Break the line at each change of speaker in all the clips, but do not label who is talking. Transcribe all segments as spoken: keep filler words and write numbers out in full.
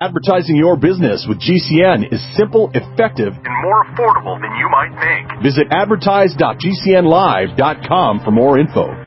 Advertising your business with G C N is simple, effective, and more affordable than you might think. Visit advertise dot g c n live dot com for more info.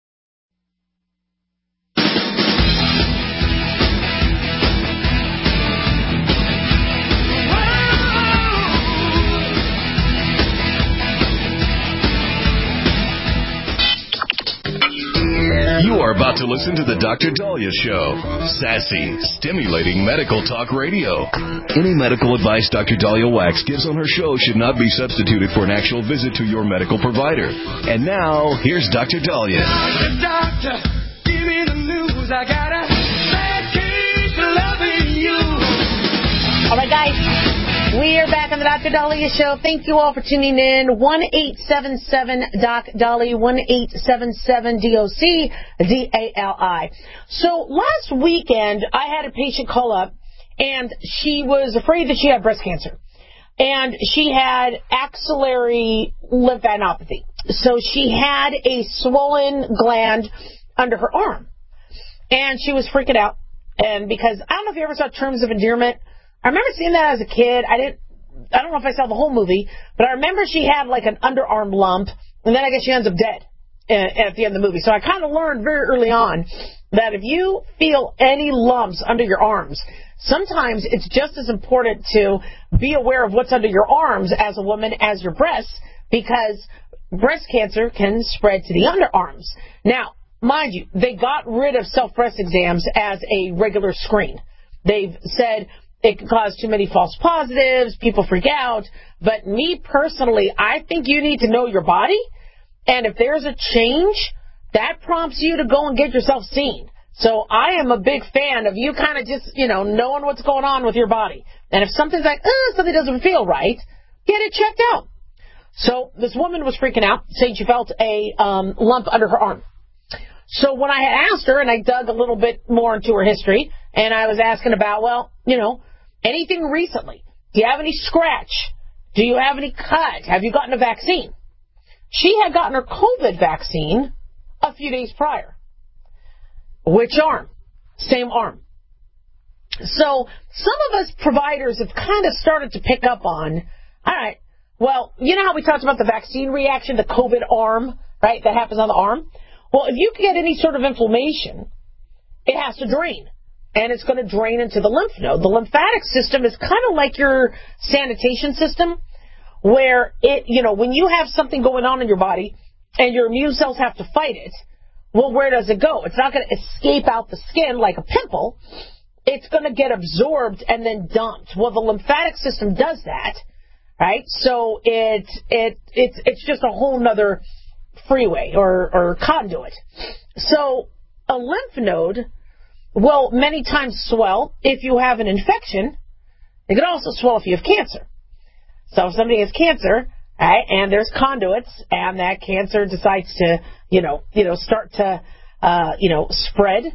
You are about to listen to the Doctor Dahlia Show. Sassy, stimulating medical talk radio. Any medical advice Doctor Dahlia Wax gives on her show should not be substituted for an actual visit to your medical provider. And now, here's Doctor Dahlia. Doctor, doctor, give me the news. I got a bad case of loving you.
All right, guys. We are back on the Doctor Dahlia Show. Thank you all for tuning in. one eight seven seven doc Dahlia, one eight seven seven D O C D A L I. So last weekend, I had a patient call up, and she was afraid that she had breast cancer. And she had axillary lymphadenopathy. So she had a swollen gland under her arm. And she was freaking out. And because, I don't know if you ever saw Terms of Endearment. I remember seeing that as a kid. I didn't, I don't know if I saw the whole movie, but I remember she had like an underarm lump, and then I guess she ends up dead at the end of the movie. So I kind of learned very early on that if you feel any lumps under your arms, sometimes it's just as important to be aware of what's under your arms as a woman as your breasts, because breast cancer can spread to the underarms. Now, mind you, they got rid of self-breast exams as a regular screen. They've said it can cause too many false positives, people freak out. But me personally, I think you need to know your body. And if there's a change, that prompts you to go and get yourself seen. So I am a big fan of you kind of just, you know, knowing what's going on with your body. And if something's like, oh, something doesn't feel right, get it checked out. So this woman was freaking out, saying she felt a um, lump under her arm. So when I had asked her, and I dug a little bit more into her history, and I was asking about, well, you know, anything recently? Do you have any scratch? Do you have any cut? Have you gotten a vaccine? She had gotten her COVID vaccine a few days prior. Which arm? Same arm. So some of us providers have kind of started to pick up on, all right, well, you know how we talked about the vaccine reaction, the COVID arm, right, that happens on the arm? Well, if you get any sort of inflammation, it has to drain. And it's going to drain into the lymph node. The lymphatic system is kind of like your sanitation system, where it, you know, when you have something going on in your body and your immune cells have to fight it, well, where does it go? It's not going to escape out the skin like a pimple. It's going to get absorbed and then dumped. Well, the lymphatic system does that, right? So it, it, it's, it's just a whole nother freeway or, or conduit. So a lymph node will many times swell if you have an infection. It can also swell if you have cancer. So if somebody has cancer, right, and there's conduits, and that cancer decides to, you know, you know, start to, uh, you know, spread,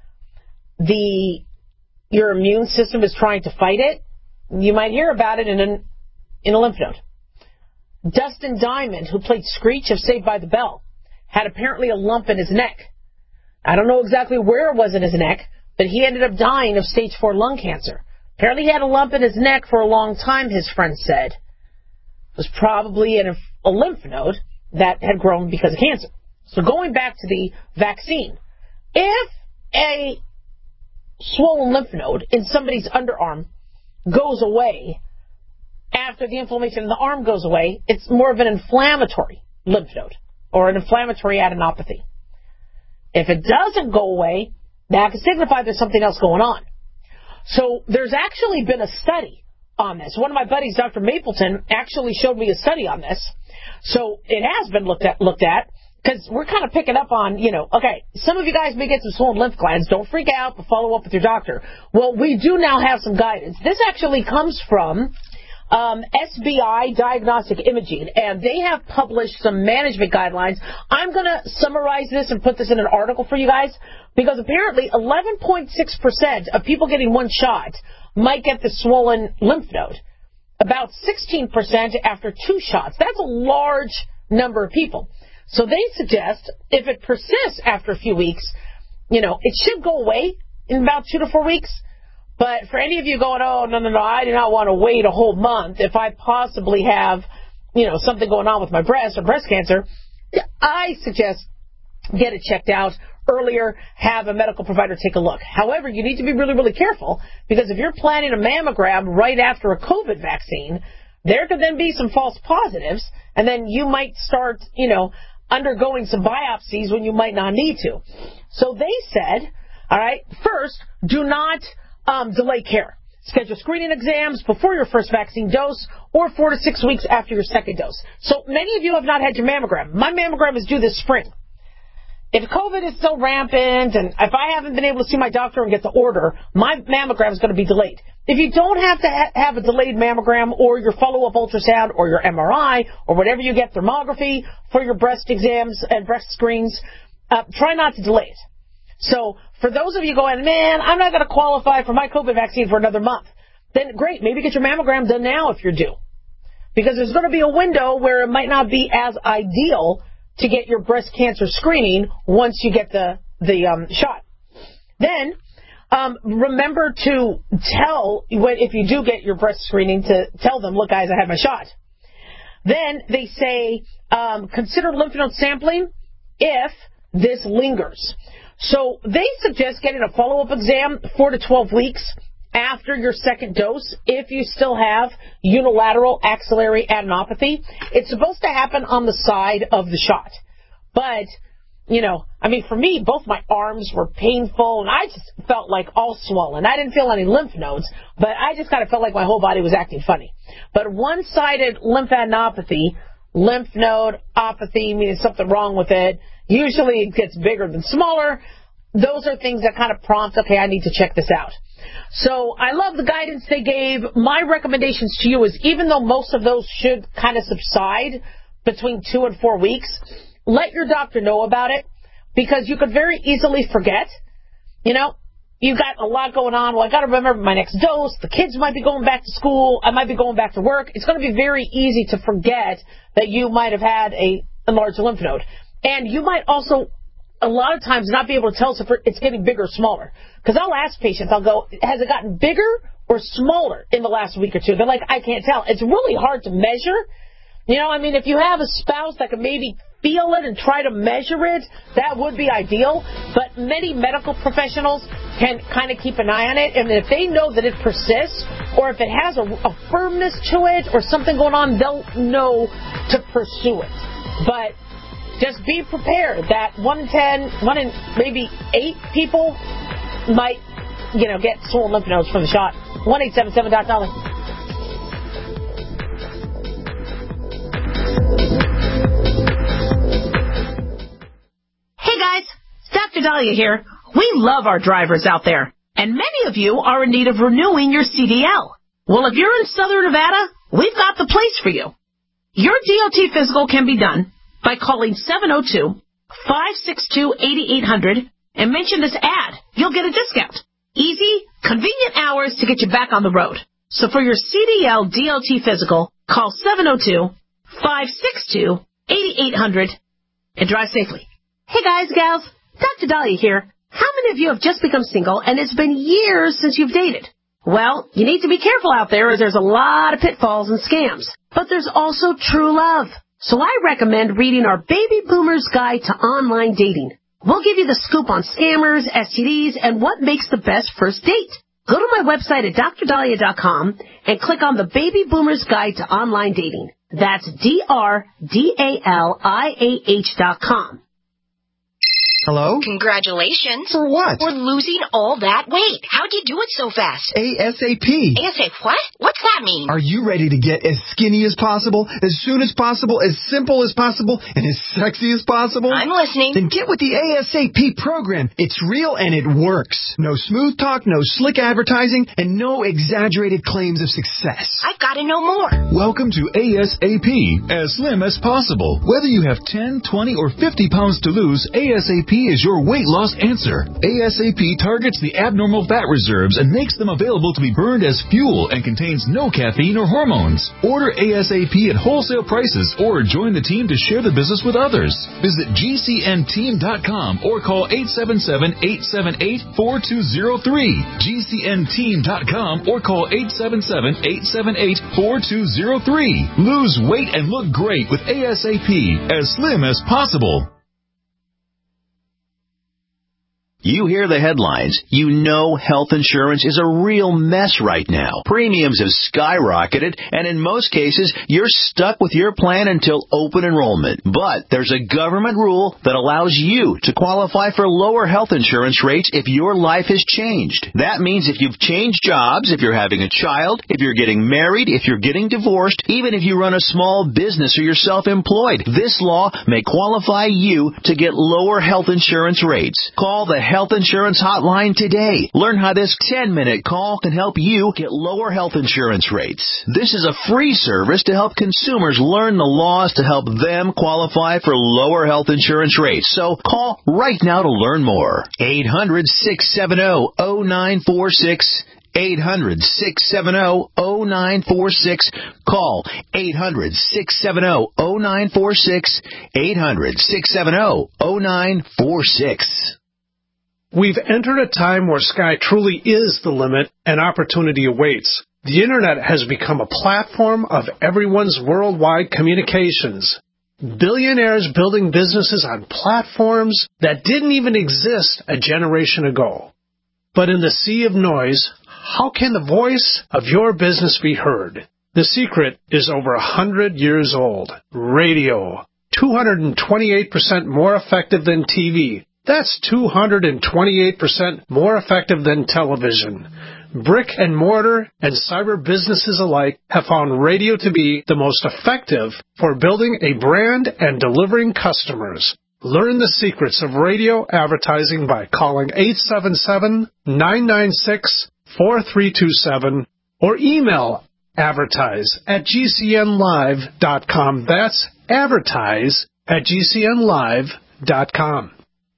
the your immune system is trying to fight it. You might hear about it in an in a lymph node. Dustin Diamond, who played Screech of Saved by the Bell, had apparently a lump in his neck. I don't know exactly where it was in his neck, but he ended up dying of stage four lung cancer. Apparently he had a lump in his neck for a long time, his friend said. It was probably in a, a lymph node that had grown because of cancer. So going back to the vaccine, if a swollen lymph node in somebody's underarm goes away after the inflammation in the arm goes away, it's more of an inflammatory lymph node or an inflammatory adenopathy. If it doesn't go away, that can signify there's something else going on. So there's actually been a study on this. One of my buddies, Doctor Mapleton, actually showed me a study on this. So it has been looked at, looked at, because we're kind of picking up on, you know, okay, some of you guys may get some swollen lymph glands. Don't freak out, but follow up with your doctor. Well, we do now have some guidance. This actually comes from um, S B I Diagnostic Imaging, and they have published some management guidelines. I'm going to summarize this and put this in an article for you guys, because apparently eleven point six percent of people getting one shot might get the swollen lymph node. About sixteen percent after two shots. That's a large number of people. So they suggest if it persists after a few weeks, you know, it should go away in about two to four weeks. But for any of you going, oh, no, no, no, I do not want to wait a whole month if I possibly have, you know, something going on with my breast or breast cancer, I suggest get it checked out earlier, have a medical provider take a look. However, you need to be really, really careful, because if you're planning a mammogram right after a COVID vaccine, there could then be some false positives, and then you might start, you know, undergoing some biopsies when you might not need to. So they said, all right, first, do not um, delay care. Schedule screening exams before your first vaccine dose or four to six weeks after your second dose. So many of you have not had your mammogram. My mammogram is due this spring. If COVID is still rampant and if I haven't been able to see my doctor and get the order, my mammogram is going to be delayed. If you don't have to ha- have a delayed mammogram or your follow-up ultrasound or your M R I or whatever you get, thermography for your breast exams and breast screens, uh, try not to delay it. So for those of you going, man, I'm not going to qualify for my COVID vaccine for another month, then great, maybe get your mammogram done now if you're due. Because there's going to be a window where it might not be as ideal to get your breast cancer screening once you get the, the um, shot. Then um, remember to tell, when, if you do get your breast screening, to tell them, look, guys, I had my shot. Then they say um, consider lymph node sampling if this lingers. So they suggest getting a follow-up exam four to twelve weeks after your second dose if you still have unilateral axillary adenopathy. It's supposed to happen on the side of the shot. But, you know, I mean, for me, both my arms were painful, and I just felt like all swollen. I didn't feel any lymph nodes, but I just kind of felt like my whole body was acting funny. But one-sided lymphadenopathy, lymph node opathy, meaning something wrong with it, usually it gets bigger than smaller. Those are things that kind of prompt, okay, I need to check this out. So I love the guidance they gave. My recommendations to you is, even though most of those should kind of subside between two and four weeks, let your doctor know about it, because you could very easily forget. You know, you've got a lot going on. Well, I got to remember my next dose. The kids might be going back to school. I might be going back to work. It's going to be very easy to forget that you might have had a enlarged lymph node. And you might also, a lot of times, not be able to tell us if it's getting bigger or smaller. Because I'll ask patients, I'll go, has it gotten bigger or smaller in the last week or two? They're like, I can't tell. It's really hard to measure. You know, I mean, if you have a spouse that can maybe feel it and try to measure it, that would be ideal. But many medical professionals can kind of keep an eye on it. And if they know that it persists, or if it has a, a firmness to it or something going on, they'll know to pursue it. But just be prepared that one in ten, one in maybe eight people might, you know, get swollen lymph nodes from the shot. one eight seven seven Doc Dolly. Hey guys, it's Doctor Dahlia here. We love our drivers out there, and many of you are in need of renewing your C D L. Well, if you're in Southern Nevada, we've got the place for you. Your D O T physical can be done by calling seven oh two, five six two, eight eight hundred and mention this ad. You'll get a discount. Easy, convenient hours to get you back on the road. So for your C D L D O T physical, call seven oh two, five six two, eight eight hundred and drive safely. Hey guys, gals, Doctor Dahlia here. How many of you have just become single and it's been years since you've dated? Well, you need to be careful out there, as there's a lot of pitfalls and scams. But there's also true love. So I recommend reading our Baby Boomer's Guide to Online Dating. We'll give you the scoop on scammers, S T Ds, and what makes the best first date. Go to my website at dr dahlia dot com and click on the Baby Boomer's Guide to Online Dating. That's D R D A L I A H dot com.
Hello?
Congratulations.
For what?
For losing all that weight. How'd you do it so fast?
ASAP.
ASAP what? What's that mean?
Are you ready to get as skinny as possible, as soon as possible, as simple as possible, and as sexy as possible?
I'm listening.
Then get with the ASAP program. It's real and it works. No smooth talk, no slick advertising, and no exaggerated claims of success.
I've got to know more.
Welcome to ASAP, as slim as possible. Whether you have ten, twenty, or fifty pounds to lose, ASAP P is your weight loss answer. ASAP targets the abnormal fat reserves and makes them available to be burned as fuel and contains no caffeine or hormones. Order ASAP at wholesale prices or join the team to share the business with others. Visit G C N team dot com or call eight seven seven, eight seven eight, four two zero three. G C N team dot com or call eight seven seven, eight seven eight, four two zero three. Lose weight and look great with ASAP, as slim as possible.
You hear the headlines. You know health insurance is a real mess right now. Premiums have skyrocketed, and in most cases, you're stuck with your plan until open enrollment. But there's a government rule that allows you to qualify for lower health insurance rates if your life has changed. That means if you've changed jobs, if you're having a child, if you're getting married, if you're getting divorced, even if you run a small business or you're self-employed, this law may qualify you to get lower health insurance rates. Call the Health Insurance Hotline today. Learn how this ten-minute call can help you get lower health insurance rates. This is a free service to help consumers learn the laws to help them qualify for lower health insurance rates. So call right now to learn more. eight hundred, six seven zero, zero nine four six. eight hundred, six seven zero, zero nine four six. Call eight hundred, six seven zero, zero nine four six. eight hundred, six seven zero, zero nine four six.
We've entered a time where sky truly is the limit and opportunity awaits. The Internet has become a platform of everyone's worldwide communications. Billionaires building businesses on platforms that didn't even exist a generation ago. But in the sea of noise, how can the voice of your business be heard? The secret is over a hundred years old. Radio. two hundred twenty-eight percent more effective than T V. That's two hundred twenty-eight percent more effective than television. Brick and mortar and cyber businesses alike have found radio to be the most effective for building a brand and delivering customers. Learn the secrets of radio advertising by calling eight seven seven, nine nine six, four three two seven or email advertise at G C N live dot com. That's advertise at G C N live dot com.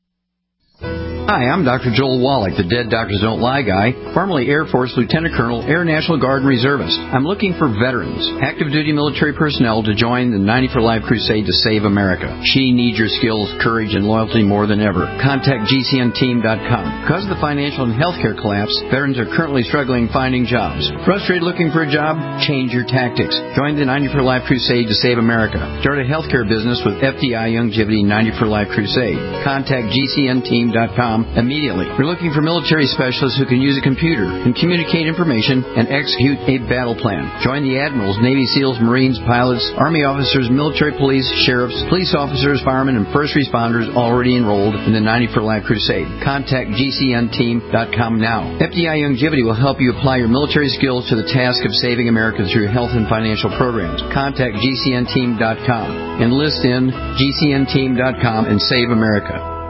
Hi, I'm Doctor Joel Wallach, the Dead Doctors Don't Lie guy, formerly Air Force Lieutenant Colonel, Air National Guard and Reservist. I'm looking for veterans, active duty military personnel to join the ninety for Life crusade to save America. She needs your skills, courage, and loyalty more than ever. Contact G C N team dot com. Because of the financial and healthcare collapse, veterans are currently struggling finding jobs. Frustrated looking for a job? Change your tactics. Join the ninety for Life crusade to save America. Start a healthcare business with F D I Youngevity ninety for Life crusade. Contact G C N team dot com immediately. We're looking for military specialists who can use a computer and communicate information and execute a battle plan. Join the admirals, Navy SEALs, Marines, pilots, Army officers, military police, sheriffs, police officers, firemen, and first responders already enrolled in the ninety for Life crusade. Contact G C N team dot com now. F D I Youngevity will help you apply your military skills to the task of saving America through health and financial programs. Contact G C N team dot com. Enlist in G C N team dot com and save America.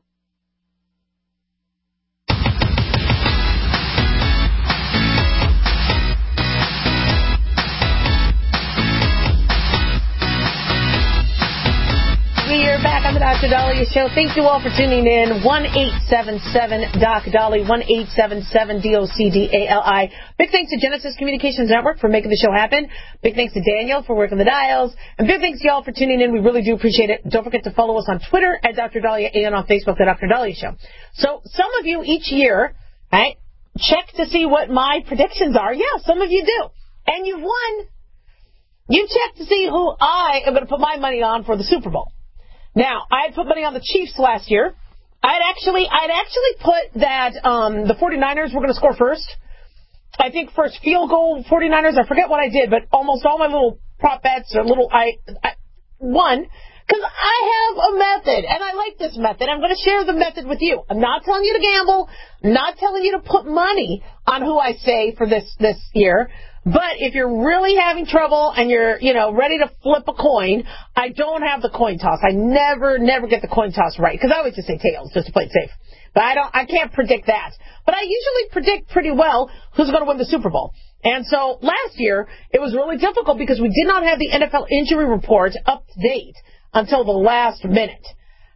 Doctor Dahlia Show. Thank you all for tuning in. one eight seven seven D O C Dolly, one eight seven seven D O C D A L I. Big thanks to Genesis Communications Network for making the show happen. Big thanks to Daniel for working the dials. And big thanks to y'all for tuning in. We really do appreciate it. Don't forget to follow us on Twitter at Doctor Dahlia and on Facebook at Doctor Dahlia Show. So some of you each year, right, check to see what my predictions are. Yeah, some of you do. And you've won. You check to see who I am going to put my money on for the Super Bowl. Now, I had put money on the Chiefs last year. I'd actually, I'd actually put that um, the 49ers were going to score first. I think first field goal 49ers. I forget what I did, but almost all my little prop bets or little I, I won because I have a method, and I like this method. I'm going to share the method with you. I'm not telling you to gamble. I'm not telling you to put money on who I say for this this year. But if you're really having trouble and you're, you know, ready to flip a coin, I don't have the coin toss. I never, never get the coin toss right because I always just say tails just to play it safe. But I don't, I can't predict that. But I usually predict pretty well who's going to win the Super Bowl. And so last year it was really difficult because we did not have the N F L injury report up to date until the last minute.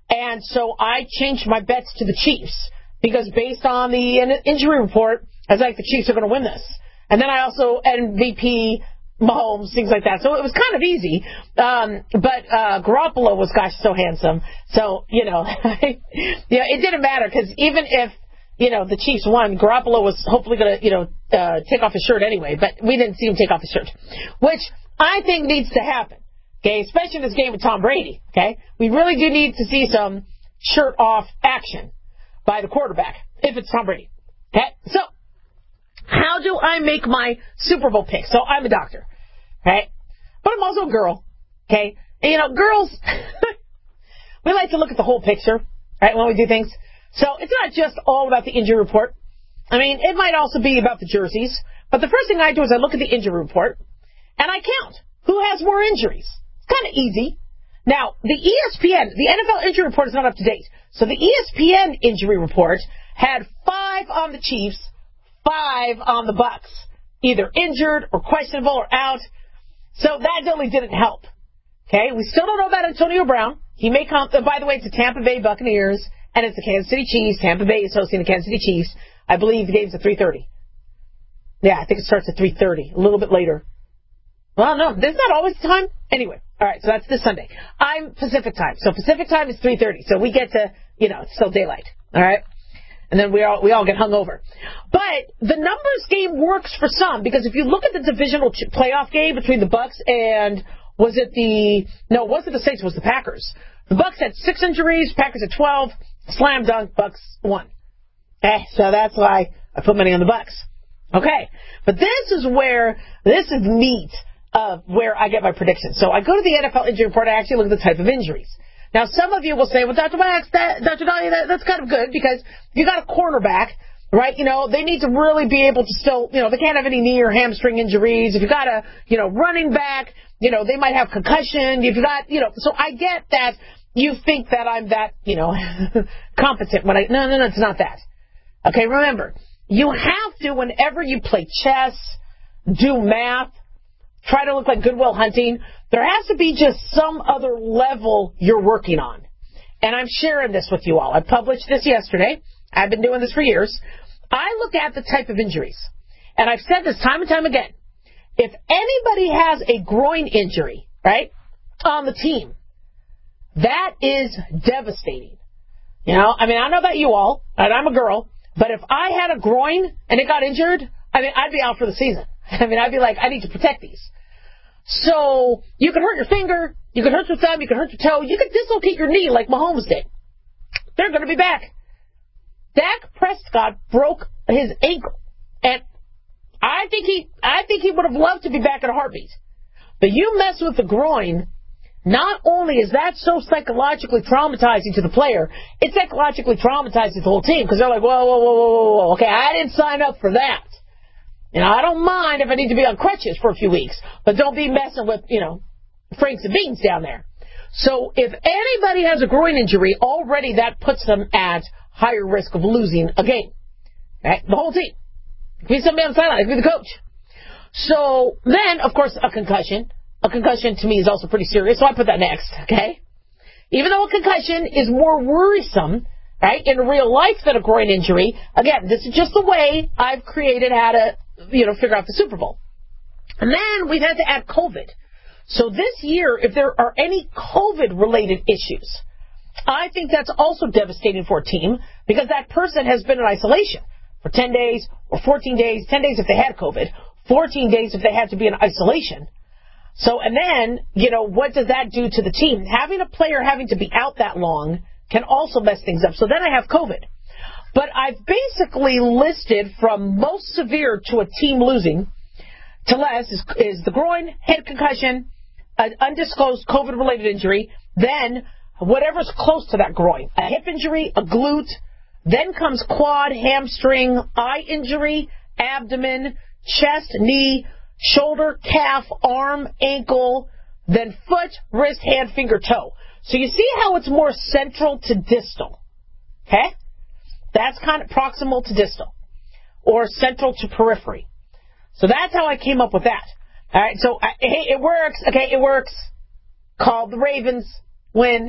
And so I changed my bets to the Chiefs because based on the injury report, I was like, the Chiefs are going to win this. And then I also M V P Mahomes, things like that. So it was kind of easy. Um, but uh, Garoppolo was, gosh, so handsome. So, you know, yeah, it didn't matter because even if, you know, the Chiefs won, Garoppolo was hopefully going to, you know, uh, take off his shirt anyway. But we didn't see him take off his shirt, which I think needs to happen. Okay, especially in this game with Tom Brady. Okay, we really do need to see some shirt off action by the quarterback if it's Tom Brady. Okay, so how do I make my Super Bowl pick? So I'm a doctor, right? But I'm also a girl. Okay, and you know, girls, we like to look at the whole picture, right? When we do things, so it's not just all about the injury report. I mean, it might also be about the jerseys. But the first thing I do is I look at the injury report and I count who has more injuries. Kind of easy. Now, the E S P N, the N F L injury report is not up to date. So the E S P N injury report had five on the Chiefs, five on the Bucks, either injured or questionable or out. So that definitely didn't help. Okay, we still don't know about Antonio Brown. He may come, by the way, it's the Tampa Bay Buccaneers, and it's the Kansas City Chiefs. Tampa Bay is hosting the Kansas City Chiefs. I believe the game's at three thirty. Yeah, I think it starts at three thirty, a little bit later. Well, no, there's not always the time. Anyway, all right, so that's this Sunday. I'm Pacific time. So Pacific time is three thirty. So we get to, you know, it's still daylight. All right? And then we all we all get hung over. But the numbers game works for some because if you look at the divisional ch- playoff game between the Bucks and was it the no, it wasn't the Saints, it was the Packers. The Bucks had six injuries, Packers had twelve, slam dunk, Bucks won. Okay, so that's why I put money on the Bucks. Okay, but this is where this is meat of where I get my predictions. So I go to the N F L injury report. I actually look at the type of injuries. Now, some of you will say, well, Doctor Wax, that, Doctor Dahlia, that, that's kind of good because if you got a cornerback, right, you know, they need to really be able to still, you know, they can't have any knee or hamstring injuries. If you got a, you know, running back, you know, they might have concussion. If you got, you know, so I get that you think that I'm that, you know, competent when I, no, no, no, it's not that. Okay, remember, you have to, whenever you play chess, do math, try to look like Good Will Hunting, there has to be just some other level you're working on. And I'm sharing this with you all. I published this yesterday. I've been doing this for years. I look at the type of injuries. And I've said this time and time again. If anybody has a groin injury, right, on the team, that is devastating. You know, I mean, I don't know about you all, and I'm a girl, but if I had a groin and it got injured, I mean, I'd be out for the season. I mean, I'd be like, I need to protect these. So you can hurt your finger, you can hurt your thumb, you can hurt your toe, you can dislocate your knee like Mahomes did. They're going to be back. Dak Prescott broke his ankle, and I think he, I think he would have loved to be back in a heartbeat. But you mess with the groin, not only is that so psychologically traumatizing to the player, it's psychologically traumatizing the whole team because they're like, whoa, whoa, whoa, whoa, whoa, okay, I didn't sign up for that. You know, I don't mind if I need to be on crutches for a few weeks, but don't be messing with, you know, Franks and beans down there. So if anybody has a groin injury, already that puts them at higher risk of losing a game. Right? The whole team. It could be somebody on the sideline. It could be the coach. So then, of course, a concussion. A concussion to me is also pretty serious, so I put that next, okay? Even though a concussion is more worrisome, right, in real life than a groin injury, again, this is just the way I've created how to, you know, figure out the Super Bowl. And then we've had to add COVID. So this year, if there are any COVID-related issues, I think that's also devastating for a team because that person has been in isolation for ten days or fourteen days, ten days if they had COVID, fourteen days if they had to be in isolation. So, and then, you know, what does that do to the team? Having a player having to be out that long can also mess things up. So then I have COVID. But I've basically listed from most severe to a team losing to less is, is the groin, head concussion, an undisclosed COVID-related injury, then whatever's close to that groin, a hip injury, a glute, then comes quad, hamstring, eye injury, abdomen, chest, knee, shoulder, calf, arm, ankle, then foot, wrist, hand, finger, toe. So you see how it's more central to distal, okay? That's kind of proximal to distal, or central to periphery. So that's how I came up with that. All right, so I, hey, it works. Okay, it works. Called the Ravens, win.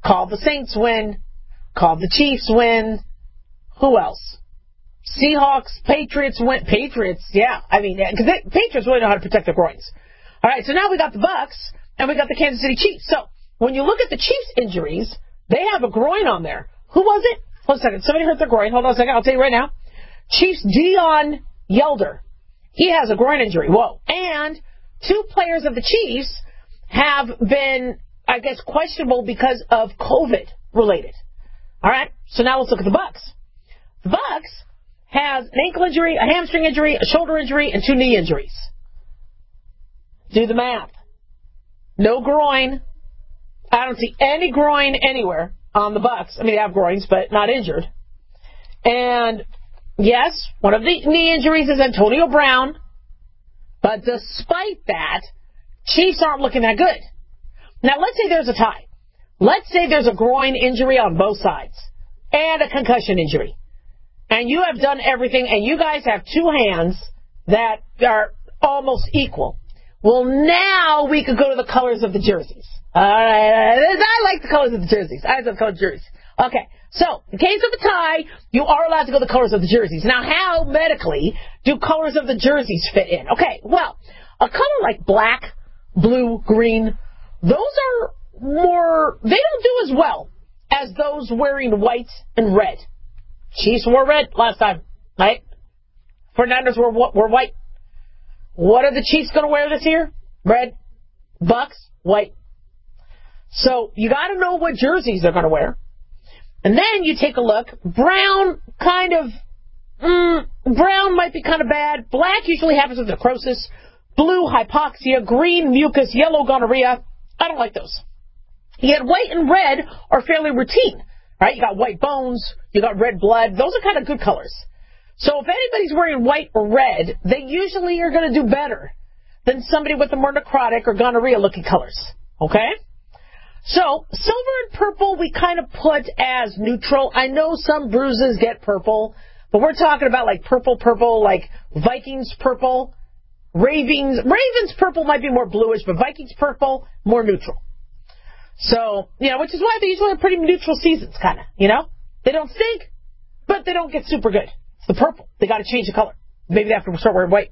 Called the Saints win. Called the Chiefs win. Who else? Seahawks, Patriots win. Patriots, yeah. I mean, because Patriots really know how to protect their groins. All right, so now we got the Bucks, and we got the Kansas City Chiefs. So when you look at the Chiefs' injuries, they have a groin on there. Who was it? Hold on a second. Somebody hurt their groin. Hold on a second. I'll tell you right now. Chiefs' Dion Yelder. He has a groin injury. Whoa. And two players of the Chiefs have been, I guess, questionable because of COVID related. All right, so now let's look at the Bucks. The Bucks has an ankle injury, a hamstring injury, a shoulder injury, and two knee injuries. Do the math. No groin. I don't see any groin anywhere on the Bucks. I mean, they have groins, but not injured. And yes, one of the knee injuries is Antonio Brown. But despite that, Chiefs aren't looking that good. Now, let's say there's a tie. Let's say there's a groin injury on both sides and a concussion injury. And you have done everything, and you guys have two hands that are almost equal. Well, now we could go to the colors of the jerseys. All right. I like the colors of the jerseys. I like the colors of the jerseys. Okay. So, in case of a tie, you are allowed to go to the colors of the jerseys. Now, how medically do colors of the jerseys fit in? Okay. Well, a color like black, blue, green, those are more, they don't do as well as those wearing white and red. Chiefs wore red last time, right? Fernandez were, were white. What are the Chiefs going to wear this year? Red. Bucks, white. So you got to know what jerseys they're going to wear. And then you take a look. Brown, kind of, mm, brown might be kind of bad. Black usually happens with necrosis. Blue, hypoxia. Green, mucus. Yellow, gonorrhea. I don't like those. Yet white and red are fairly routine, right? You got white bones. You got red blood. Those are kind of good colors. So if anybody's wearing white or red, they usually are going to do better than somebody with the more necrotic or gonorrhea-looking colors. Okay? So, silver and purple we kind of put as neutral. I know some bruises get purple, but we're talking about like purple, purple, like Vikings purple, Ravens. Ravens purple might be more bluish, but Vikings purple, more neutral. So, you know, which is why they usually have pretty neutral seasons, kind of, you know? They don't stink, but they don't get super good. It's the purple. They got to change the color. Maybe they have to start wearing white.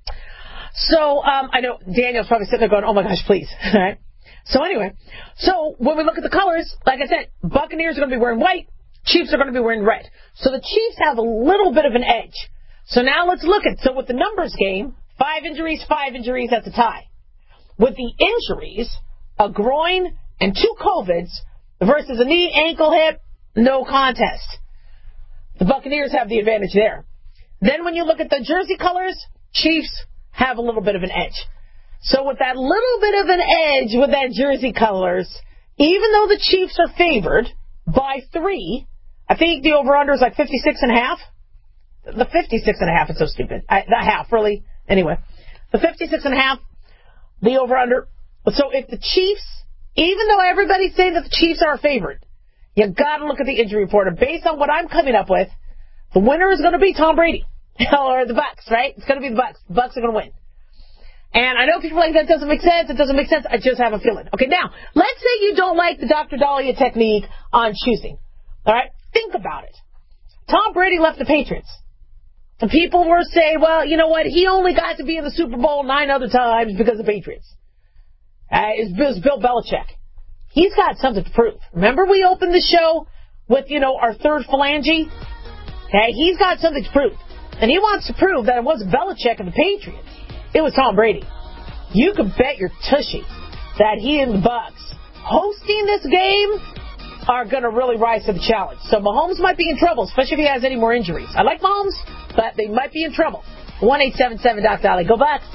So, um, I know Daniel's probably sitting there going, oh my gosh, please. All right? So anyway, so when we look at the colors, like I said, Buccaneers are going to be wearing white. Chiefs are going to be wearing red. So the Chiefs have a little bit of an edge. So now let's look at, so with the numbers game, five injuries, five injuries, that's a tie. With the injuries, a groin and two COVIDs versus a knee, ankle, hip, no contest. The Buccaneers have the advantage there. Then when you look at the jersey colors, Chiefs have a little bit of an edge. So with that little bit of an edge with that jersey colors, even though the Chiefs are favored by three, I think the over-under is like fifty-six and a half. The fifty-six and a half is so stupid. I, the half, really. Anyway, the fifty-six and a half, the over-under. So if the Chiefs, even though everybody's saying that the Chiefs are a favorite, you got to look at the injury report. And based on what I'm coming up with, the winner is going to be Tom Brady. Or the Bucks, right? It's going to be the Bucks. The Bucks are going to win. And I know people are like, that doesn't make sense. It doesn't make sense. I just have a feeling. Okay, now, let's say you don't like the Doctor Dahlia technique on choosing. All right? Think about it. Tom Brady left the Patriots. And people were saying, well, you know what? He only got to be in the Super Bowl nine other times because of the Patriots. Uh, it was Bill Belichick. He's got something to prove. Remember we opened the show with, you know, our third phalange? Okay, he's got something to prove. And he wants to prove that it wasn't Belichick and the Patriots. It was Tom Brady. You can bet your tushy that he and the Bucks hosting this game are going to really rise to the challenge. So Mahomes might be in trouble, especially if he has any more injuries. I like Mahomes, but they might be in trouble. one eight seven seven Doc Dolly. Go Bucks.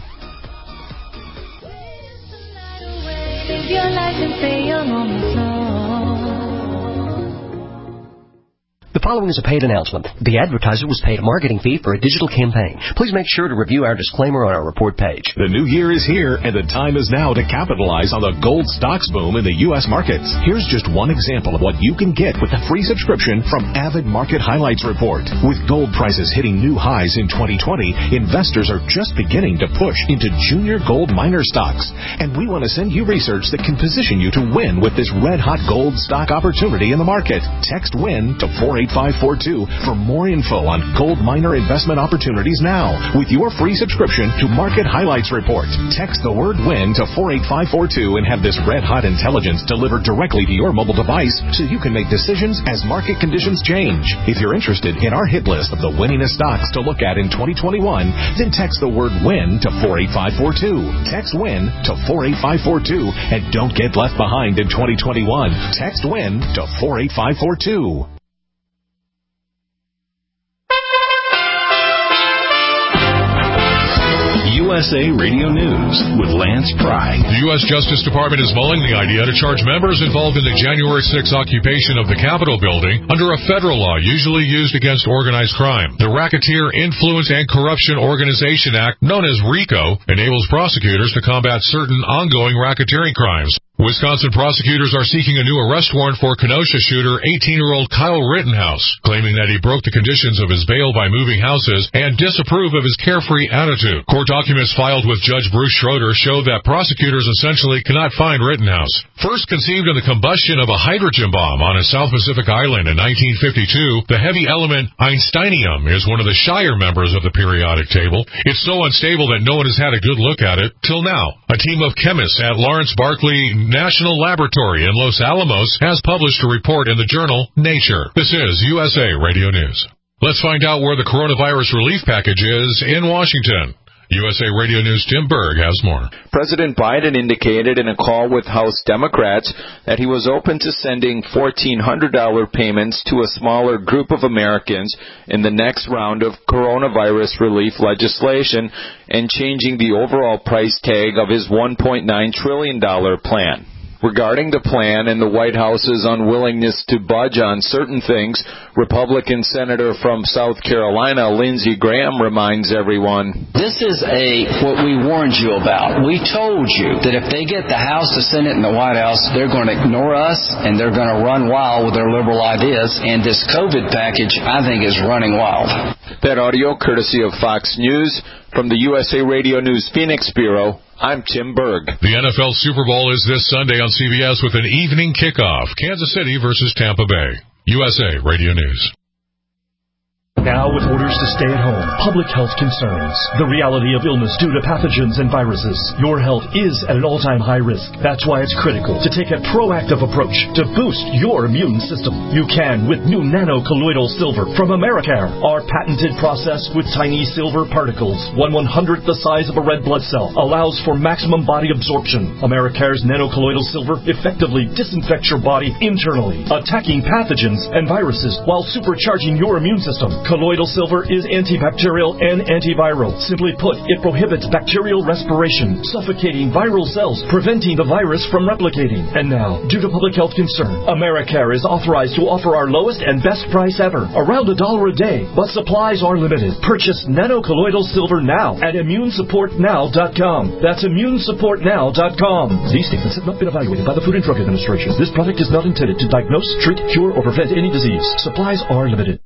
The following is a paid announcement. The advertiser was paid a marketing fee for a digital campaign. Please make sure to review our disclaimer on our report page.
The new year is here, and the time is now to capitalize on the gold stocks boom in the U S markets. Here's just one example of what you can get with a free subscription from Avid Market Highlights Report. With gold prices hitting new highs in twenty twenty, investors are just beginning to push into junior gold miner stocks. And we want to send you research that can position you to win with this red-hot gold stock opportunity in the market. Text WIN to four eight five four two for more info on gold miner investment opportunities now. With your free subscription to Market Highlights Report, text the word WIN to four eight five four two and have this red-hot intelligence delivered directly to your mobile device so you can make decisions as market conditions change. If you're interested in our hit list of the winningest stocks to look at in twenty twenty-one, then text the word WIN to four eight five four two. Text WIN to four eight five four two and don't get left behind in twenty twenty-one. Text WIN to four eight five four two.
U S A Radio News with Lance Pry.
The U S Justice Department is mulling the idea to charge members involved in the January sixth occupation of the Capitol building under a federal law usually used against organized crime. The Racketeer Influence and Corruption Organization Act, known as RICO, enables prosecutors to combat certain ongoing racketeering crimes. Wisconsin prosecutors are seeking a new arrest warrant for Kenosha shooter eighteen-year-old Kyle Rittenhouse, claiming that he broke the conditions of his bail by moving houses and disapprove of his carefree attitude. Court documents filed with Judge Bruce Schroeder show that prosecutors essentially cannot find Rittenhouse. First conceived in the combustion of a hydrogen bomb on a South Pacific island in nineteen fifty-two, the heavy element Einsteinium is one of the shyer members of the periodic table. It's so unstable that no one has had a good look at it till now. A team of chemists at Lawrence Berkeley National Laboratory in Los Alamos has published a report in the journal Nature. This is U S A Radio News. Let's find out where the coronavirus relief package is in Washington. U S A Radio News' Tim Berg has more.
President Biden indicated in a call with House Democrats that he was open to sending fourteen hundred dollars payments to a smaller group of Americans in the next round of coronavirus relief legislation and changing the overall price tag of his one point nine trillion dollars plan. Regarding the plan and the White House's unwillingness to budge on certain things, Republican Senator from South Carolina, Lindsey Graham, reminds everyone,
this is a what we warned you about. We told you that if they get the House, the Senate, and the White House, they're going to ignore us, and they're going to run wild with their liberal ideas, and this COVID package, I think, is running wild.
That audio courtesy of Fox News. From the U S A Radio News Phoenix Bureau, I'm Tim Berg.
The N F L Super Bowl is this Sunday on C B S with an evening kickoff. Kansas City versus Tampa Bay. U S A Radio News.
Now with orders to stay at home, public health concerns, the reality of illness due to pathogens and viruses, your health is at an all-time high risk. That's why it's critical to take a proactive approach to boost your immune system. You can with new nano-colloidal silver from Americare, our patented process with tiny silver particles, one one-hundredth the size of a red blood cell, allows for maximum body absorption. Americare's nano-colloidal silver effectively disinfects your body internally, attacking pathogens and viruses while supercharging your immune system. Colloidal silver is antibacterial and antiviral. Simply put, it prohibits bacterial respiration, suffocating viral cells, preventing the virus from replicating. And now, due to public health concern, Americare is authorized to offer our lowest and best price ever, around a dollar a day, but supplies are limited. Purchase nano-colloidal silver now at immune support now dot com. That's immune support now dot com. These statements have not been evaluated by the Food and Drug Administration. This product is not intended to diagnose, treat, cure, or prevent any disease. Supplies are limited.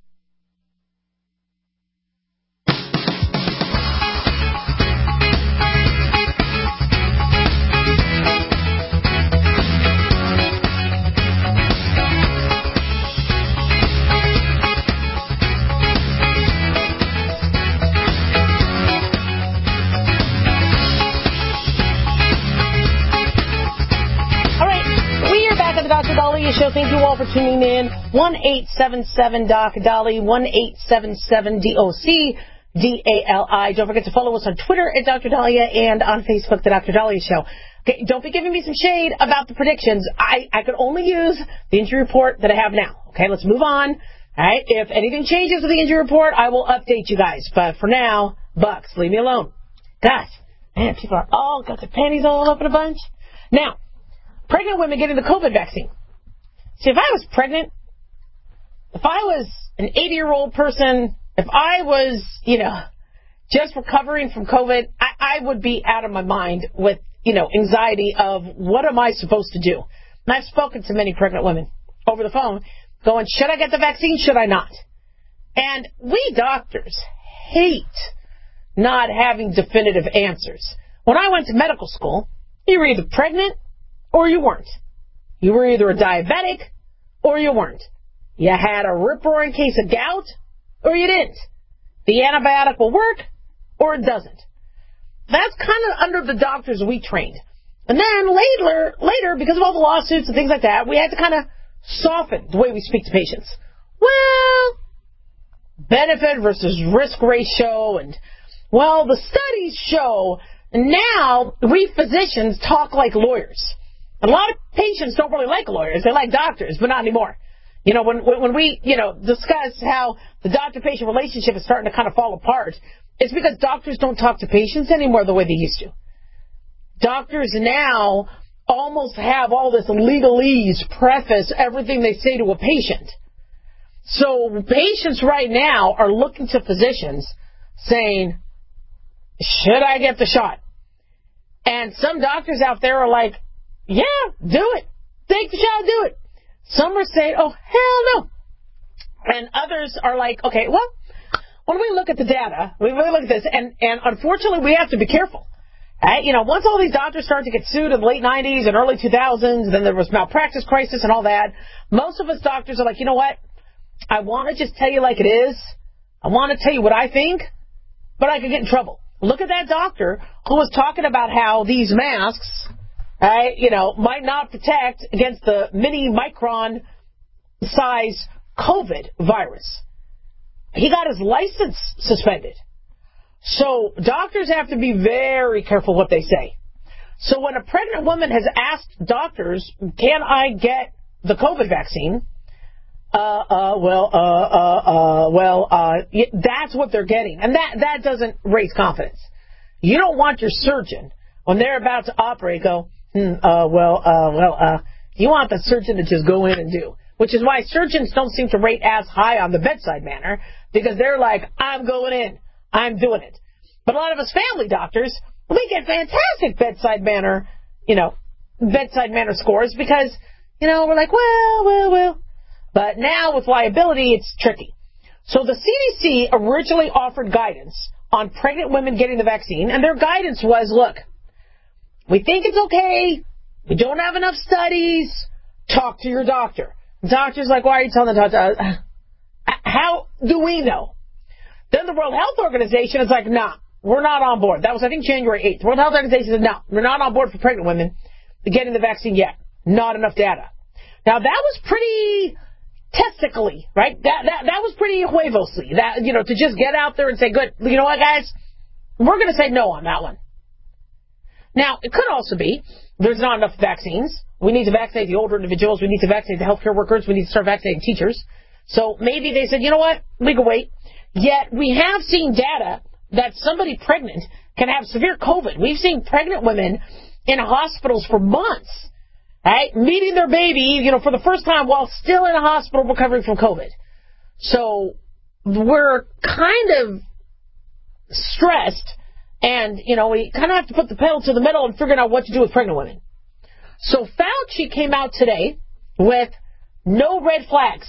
Show. Thank you all for tuning in. one eight seven seven D O C D A L I, one eight seven seven D O C D A L I. Don't forget to follow us on Twitter at Doctor Dahlia and on Facebook, The Doctor Dahlia Show. Okay, don't be giving me some shade about the predictions. I, I could only use the injury report that I have now. Okay, let's move on. All right, if anything changes with the injury report, I will update you guys. But for now, Bucks, leave me alone. Guys, man, people are all got their panties all up in a bunch. Now, pregnant women getting the COVID vaccine. See, if I was pregnant, if I was an eighty-year-old person, if I was, you know, just recovering from COVID, I, I would be out of my mind with, you know, anxiety of what am I supposed to do? And I've spoken to many pregnant women over the phone going, should I get the vaccine? Should I not? And we doctors hate not having definitive answers. When I went to medical school, you were either pregnant or you weren't. You were either a diabetic or you weren't. You had a rip-roaring case of gout or you didn't. The antibiotic will work or it doesn't. That's kind of under the doctors we trained. And then later, later, because of all the lawsuits and things like that, we had to kind of soften the way we speak to patients. Well, benefit versus risk ratio, and, well, the studies show now we physicians talk like lawyers. A lot of patients don't really like lawyers. They like doctors, but not anymore. You know, when when we, you know, discuss how the doctor-patient relationship is starting to kind of fall apart, it's because doctors don't talk to patients anymore the way they used to. Doctors now almost have all this legalese preface everything they say to a patient. So patients right now are looking to physicians saying, should I get the shot? And some doctors out there are like, yeah, do it. Take the shot, do it. Some are saying, oh, hell no. And others are like, okay, well, when we look at the data, we really look at this, and, and unfortunately we have to be careful. Uh, you know, once all these doctors started to get sued in the late nineties and early two thousands, then there was malpractice crisis and all that, most of us doctors are like, you know what? I want to just tell you like it is. I want to tell you what I think, but I could get in trouble. Look at that doctor who was talking about how these masks, right, you know, might not protect against the mini micron size COVID virus. He got his license suspended. So doctors have to be very careful what they say. So when a pregnant woman has asked doctors, can I get the COVID vaccine? Uh, uh, well, uh, uh, uh, well, uh, that's what they're getting. And that, that doesn't raise confidence. You don't want your surgeon, when they're about to operate, go, hmm, uh, well, uh, well, uh, you want the surgeon to just go in and do. Which is why surgeons don't seem to rate as high on the bedside manner, because they're like, I'm going in. I'm doing it. But a lot of us family doctors, we get fantastic bedside manner, you know, bedside manner scores because, you know, we're like, well, well, well. But now with liability, it's tricky. So the C D C originally offered guidance on pregnant women getting the vaccine, and their guidance was, look, we think it's okay. We don't have enough studies. Talk to your doctor. The doctor's like, why are you telling the doctor? Uh, how do we know? Then the World Health Organization is like, nah, we're not on board. That was, I think, January eighth. The World Health Organization said, no, we're not on board for pregnant women getting the vaccine yet. Not enough data. Now, that was pretty testically, right? That that that was pretty huevosly. That, you know, to just get out there and say, good, you know what, guys? We're going to say no on that one. Now, it could also be there's not enough vaccines. We need to vaccinate the older individuals. We need to vaccinate the healthcare workers. We need to start vaccinating teachers. So maybe they said, you know what, we can wait. Yet we have seen data that somebody pregnant can have severe COVID. We've seen pregnant women in hospitals for months, right, meeting their baby, you know, for the first time while still in a hospital recovering from COVID. So we're kind of stressed, and, you know, we kind of have to put the pedal to the metal and figure out what to do with pregnant women. So Fauci came out today with no red flags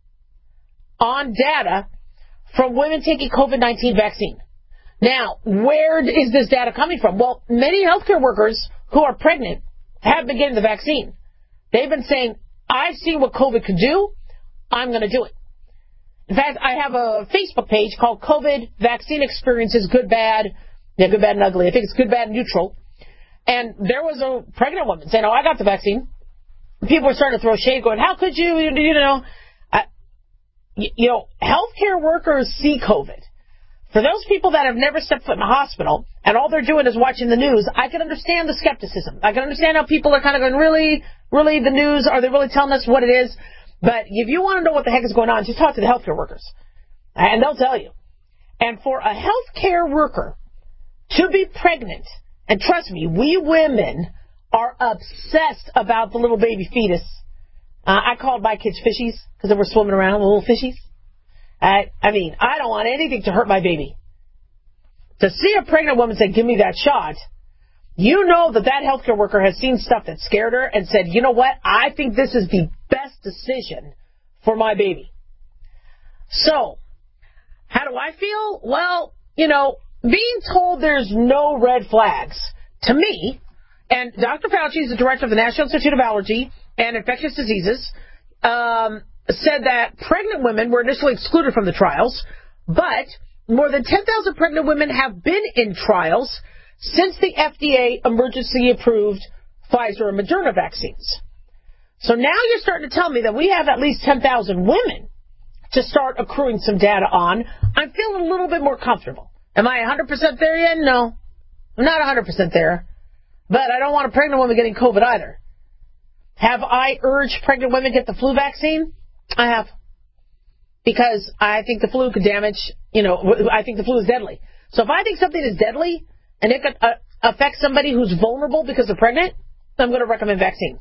on data from women taking COVID nineteen vaccine. Now, where is this data coming from? Well, many healthcare workers who are pregnant have been getting the vaccine. They've been saying, I've seen what COVID could do. I'm going to do it. In fact, I have a Facebook page called COVID Vaccine Experiences, Good, Bad, yeah, Good, Bad, and Ugly. I think it's Good, Bad, and Neutral. And there was a pregnant woman saying, oh, I got the vaccine. People were starting to throw shade, going, how could you, you know, I, you know, healthcare workers see COVID. For those people that have never stepped foot in a hospital and all they're doing is watching the news, I can understand the skepticism. I can understand how people are kind of going, really, really, the news, are they really telling us what it is? But if you want to know what the heck is going on, just talk to the healthcare workers. And they'll tell you. And for a healthcare worker to be pregnant, and trust me, we women are obsessed about the little baby fetus Uh, I called my kids fishies because they were swimming around, little fishies. I, I mean, I don't want anything to hurt my baby. To see a pregnant woman say, give me that shot, you know that that healthcare worker has seen stuff that scared her and said, you know what, I think this is the best decision for my baby. So, how do I feel? Well, you know, being told there's no red flags, to me, and Doctor Fauci is the director of the National Institute of Allergy and Infectious Diseases, um, said that pregnant women were initially excluded from the trials, but more than ten thousand pregnant women have been in trials since the F D A emergency approved Pfizer and Moderna vaccines. So now you're starting to tell me that we have at least ten thousand women to start accruing some data on. I'm feeling a little bit more comfortable. Am I one hundred percent there yet? No. I'm not one hundred percent there. But I don't want a pregnant woman getting COVID either. Have I urged pregnant women to get the flu vaccine? I have. Because I think the flu could damage, you know, I think the flu is deadly. So if I think something is deadly and it could uh, affect somebody who's vulnerable because they're pregnant, I'm going to recommend vaccine.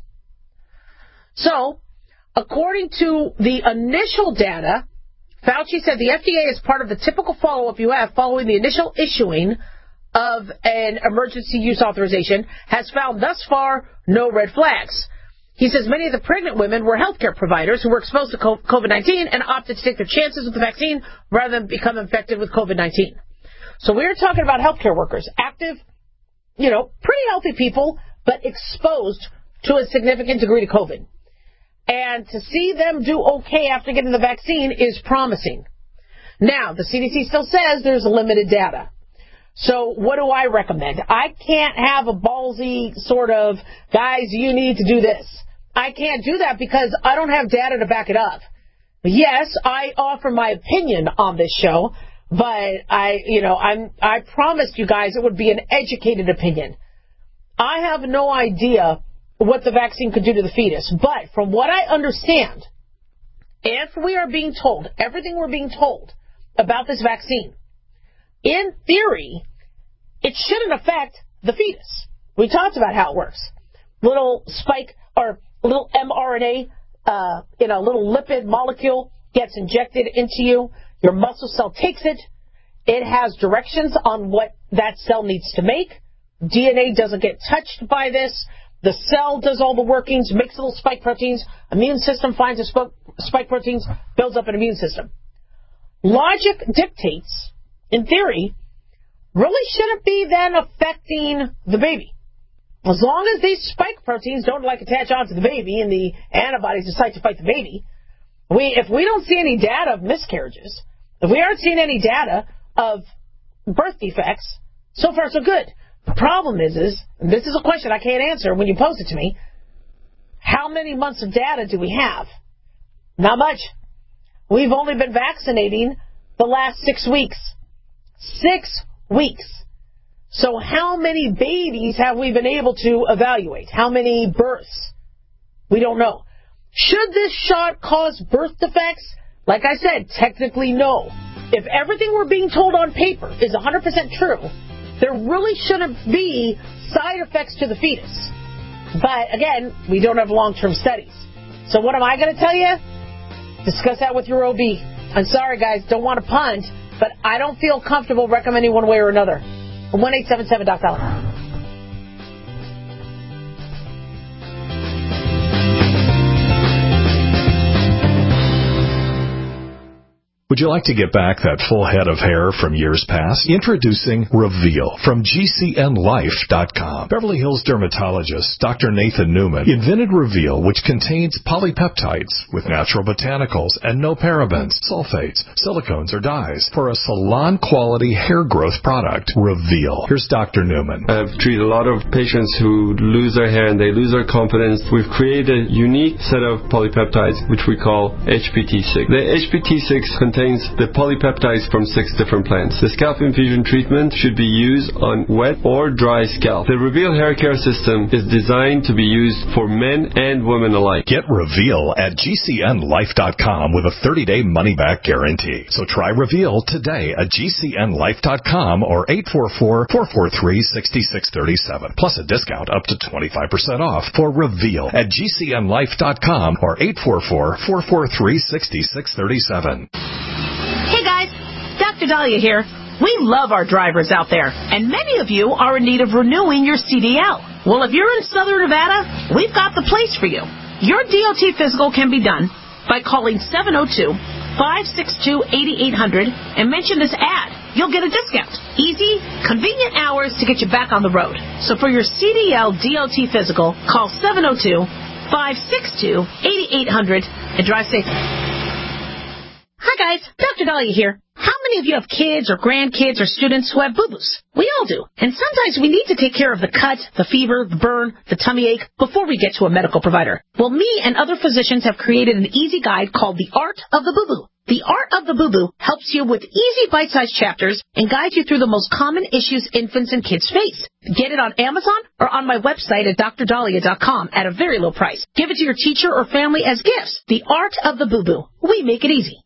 So, according to the initial data, Fauci said the F D A, as part of the typical follow-up you have following the initial issuing of an emergency use authorization, has found thus far no red flags. He says many of the pregnant women were healthcare providers who were exposed to COVID nineteen and opted to take their chances with the vaccine rather than become infected with COVID nineteen. So we're talking about healthcare workers, active, you know, pretty healthy people, but exposed to a significant degree to COVID. And to see them do okay after getting the vaccine is promising. Now, the C D C still says there's limited data. So what do I recommend? I can't have a ballsy sort of, guys, you need to do this. I can't do that because I don't have data to back it up. Yes, I offer my opinion on this show, but I, you know, I'm, I promised you guys it would be an educated opinion. I have no idea what the vaccine could do to the fetus, but from what I understand, if we are being told, everything we're being told about this vaccine, in theory, it shouldn't affect the fetus. We talked about how it works. Little spike or little mRNA uh, in a little lipid molecule gets injected into you. Your muscle cell takes it. It has directions on what that cell needs to make. D N A doesn't get touched by this. The cell does all the workings, makes little spike proteins. Immune system finds the sp- spike proteins, builds up an immune system. Logic dictates, in theory, really shouldn't be then affecting the baby. As long as these spike proteins don't like attach onto the baby and the antibodies decide to fight the baby, we if we don't see any data of miscarriages, if we aren't seeing any data of birth defects, so far so good. The problem is, is, and this is a question I can't answer when you pose it to me, how many months of data do we have? Not much. We've only been vaccinating the last six weeks. Six weeks. So how many babies have we been able to evaluate? How many births? We don't know. Should this shot cause birth defects? Like I said, technically no. If everything we're being told on paper is one hundred percent true, there really shouldn't be side effects to the fetus. But again, we don't have long-term studies. So what am I going to tell you? Discuss that with your O B. I'm sorry, guys, don't want to punt, but I don't feel comfortable recommending one way or another. one eight seven seven doc dollar.
Would you like to get back that full head of hair from years past? Introducing Reveal from G C N life dot com. Beverly Hills dermatologist Doctor Nathan Newman invented Reveal, which contains polypeptides with natural botanicals and no parabens, sulfates, silicones, or dyes for a salon-quality hair growth product. Reveal. Here's Doctor Newman.
I've treated a lot of patients who lose their hair and they lose their confidence. We've created a unique set of polypeptides, which we call H P T six. The H P T six contains contains the polypeptides from six different plants. The scalp infusion treatment should be used on wet or dry scalp. The Reveal hair care system is designed to be used for men and women alike.
Get Reveal at G C N life dot com with a thirty-day money-back guarantee. So try Reveal today at G C N life dot com or eight four four, four four three, six six three seven. Plus a discount up to twenty-five percent off for Reveal at G C N life dot com or eight four four, four four three, six six three seven.
Hey guys, Doctor Dahlia here. We love our drivers out there, and many of you are in need of renewing your C D L. Well, if you're in Southern Nevada, we've got the place for you. Your D O T physical can be done by calling seven oh two, five six two, eight eight zero zero and mention this ad. You'll get a discount. Easy, convenient hours to get you back on the road. So for your C D L D O T physical, call seven oh two, five six two, eight eight zero zero and drive safe. Hi guys, Doctor Dahlia here. How many of you have kids or grandkids or students who have boo-boos? We all do. And sometimes we need to take care of the cut, the fever, the burn, the tummy ache before we get to a medical provider. Well, me and other physicians have created an easy guide called The Art of the Boo-Boo. The Art of the Boo-Boo helps you with easy bite-sized chapters and guides you through the most common issues infants and kids face. Get it on Amazon or on my website at dr dahlia dot com at a very low price. Give it to your teacher or family as gifts. The Art of the Boo-Boo. We make it easy.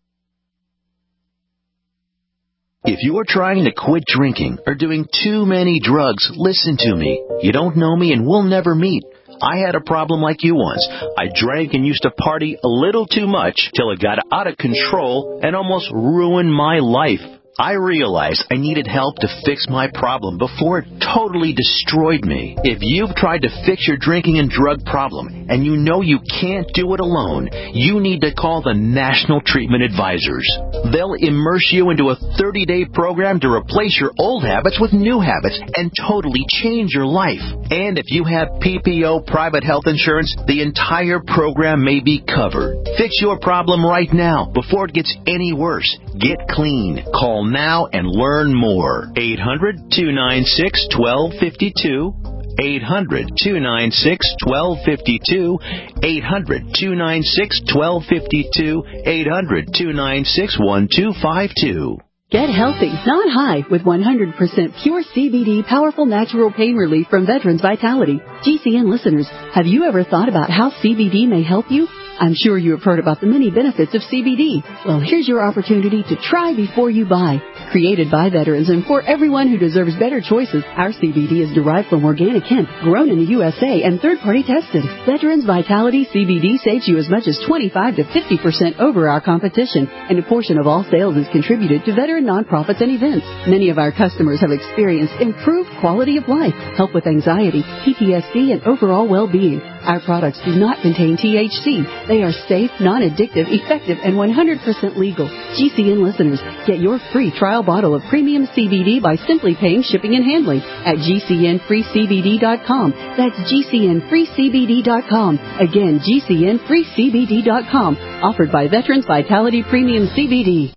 If you are trying to quit drinking or doing too many drugs, listen to me. You don't know me and we'll never meet. I had a problem like you once. I drank and used to party a little too much till it got out of control and almost ruined my life. I realized I needed help to fix my problem before it totally destroyed me. If you've tried to fix your drinking and drug problem and you know you can't do it alone, you need to call the National Treatment Advisors. They'll immerse you into a thirty-day program to replace your old habits with new habits and totally change your life. And if you have P P O private health insurance, the entire program may be covered. Fix your problem right now before it gets any worse. Get clean. Call now and learn more. eight hundred, two nine six, one two five two. eight hundred, two nine six, one two five two. eight hundred, two nine six, one two five two. eight hundred, two nine six, one two five two.
Get healthy, not high, with one hundred percent pure C B D powerful natural pain relief from Veterans Vitality. G C N listeners, have you ever thought about how C B D may help you? I'm sure you have heard about the many benefits of C B D. Well, here's your opportunity to try before you buy. Created by veterans and for everyone who deserves better choices, our C B D is derived from organic hemp, grown in the U S A and third-party tested. Veterans Vitality C B D saves you as much as twenty-five to fifty percent over our competition, and a portion of all sales is contributed to veteran nonprofits and events. Many of our customers have experienced improved quality of life, help with anxiety, P T S D, and overall well-being. Our products do not contain T H C. They are safe, non-addictive, effective, and one hundred percent legal. G C N listeners, get your free trial bottle of premium C B D by simply paying shipping and handling at G C N free C B D dot com. That's G C N free C B D dot com. Again, G C N free C B D dot com. Offered by Veterans Vitality Premium C B D.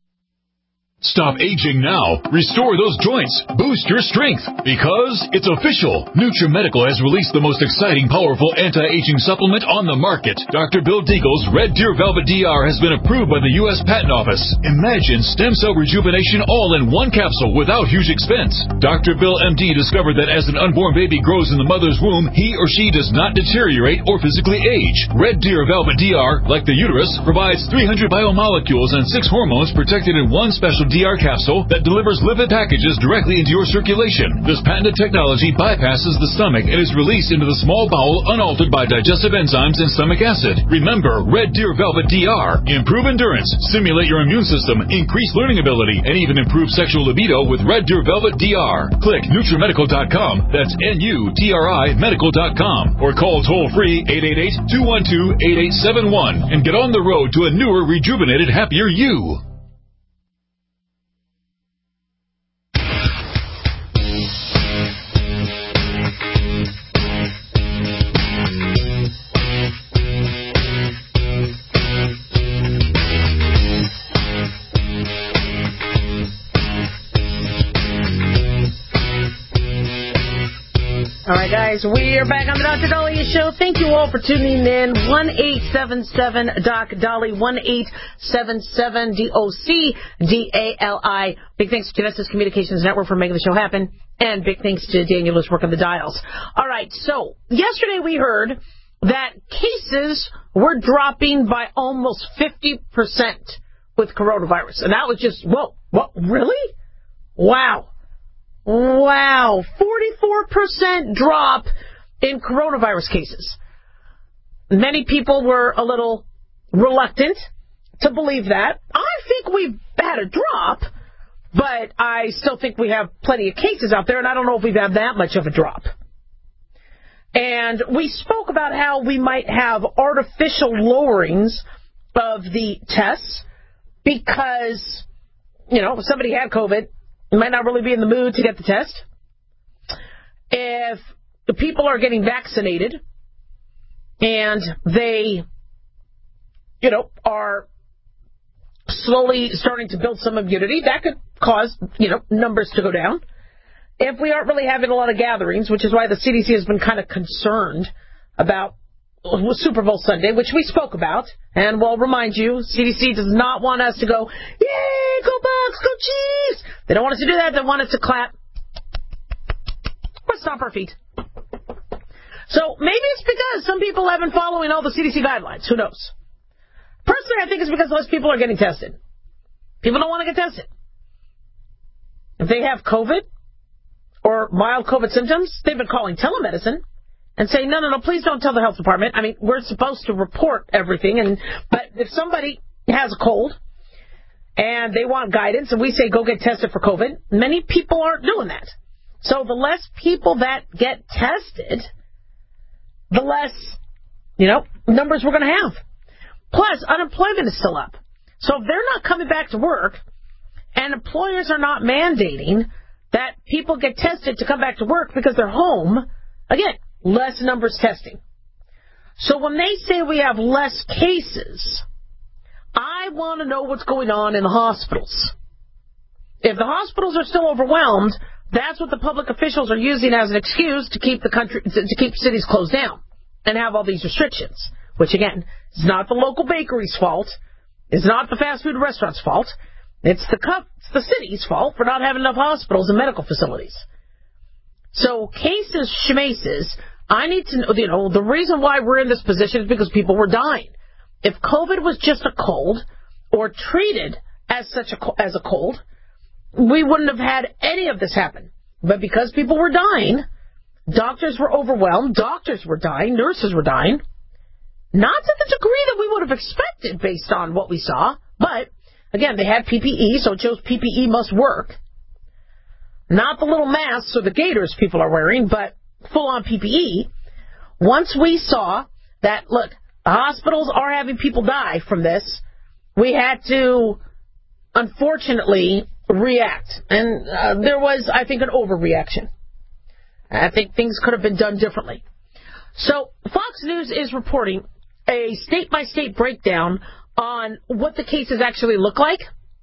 Stop aging now. Restore those joints. Boost your strength. Because it's official. NutriMedical has released the most exciting, powerful anti-aging supplement on the market. Doctor Bill Deagle's Red Deer Velvet D R has been approved by the U S Patent Office. Imagine stem cell rejuvenation all in one capsule without huge expense. Doctor Bill M D discovered that as an unborn baby grows in the mother's womb, he or she does not deteriorate or physically age. Red Deer Velvet D R, like the uterus, provides three hundred biomolecules and six hormones protected in one special D R capsule that delivers lipid packages directly into your circulation. This patented technology bypasses the stomach and is released into the small bowel unaltered by digestive enzymes and stomach acid. Remember, Red Deer Velvet D R. Improve endurance, stimulate your immune system, increase learning ability, and even improve sexual libido with Red Deer Velvet D R. Click NutriMedical dot com. That's N U T R I medical dot com. Or call toll-free eight eight eight, two one two, eight eight seven one and get on the road to a newer, rejuvenated, happier you.
All right, guys, we are back on the Doctor Dahlia Show. Thank you all for tuning in. one eight seven seven D O C D A L I, one eight seven seven D O C D A L I. Big thanks to Genesis Communications Network for making the show happen. And big thanks to Daniel who's working the dials. All right, so yesterday we heard that cases were dropping by almost fifty percent with coronavirus. And that was just, whoa, what, really? Wow. Wow. forty-four percent drop in coronavirus cases. Many people were a little reluctant to believe that. I think we've had a drop, but I still think we have plenty of cases out there, and I don't know if we've had that much of a drop. And we spoke about how we might have artificial lowerings of the tests because, you know, if somebody had COVID, you might not really be in the mood to get the test. If the people are getting vaccinated and they, you know, are slowly starting to build some immunity, that could cause, you know, numbers to go down. If we aren't really having a lot of gatherings, which is why the C D C has been kind of concerned about Super Bowl Sunday, which we spoke about, and we'll remind you, C D C does not want us to go, yay, go Bucks, go Chiefs. They don't want us to do that. They want us to clap or stomp our feet. So maybe it's because some people have been following all the C D C guidelines. Who knows? Personally, I think it's because less people are getting tested. People don't want to get tested. If they have COVID or mild COVID symptoms, they've been calling telemedicine and saying, no, no, no, please don't tell the health department. I mean, we're supposed to report everything, and but if somebody has a cold and they want guidance and we say go get tested for COVID, many people aren't doing that. So the less people that get tested, the less, you know, numbers we're going to have. Plus, unemployment is still up. So if they're not coming back to work and employers are not mandating that people get tested to come back to work because they're home, again, less numbers testing. So when they say we have less cases, I want to know what's going on in the hospitals. If the hospitals are still overwhelmed, that's what the public officials are using as an excuse to keep the country, to keep cities closed down and have all these restrictions, which again, is not the local bakery's fault. It's not the fast food restaurant's fault. It's the, it's the city's fault for not having enough hospitals and medical facilities. So cases, schmaces, I need to know, you know, the reason why we're in this position is because people were dying. If COVID was just a cold or treated as such a, as a cold, we wouldn't have had any of this happen. But because people were dying, doctors were overwhelmed, doctors were dying, nurses were dying. Not to the degree that we would have expected based on what we saw, but again, they had P P E, so it shows P P E must work. Not the little masks or the gaiters people are wearing, but full-on P P E. Once we saw that, look, the hospitals are having people die from this, we had to, unfortunately, react. And uh, there was, I think, an overreaction. I think things could have been done differently. So Fox News is reporting a state-by-state breakdown on what the cases actually look like.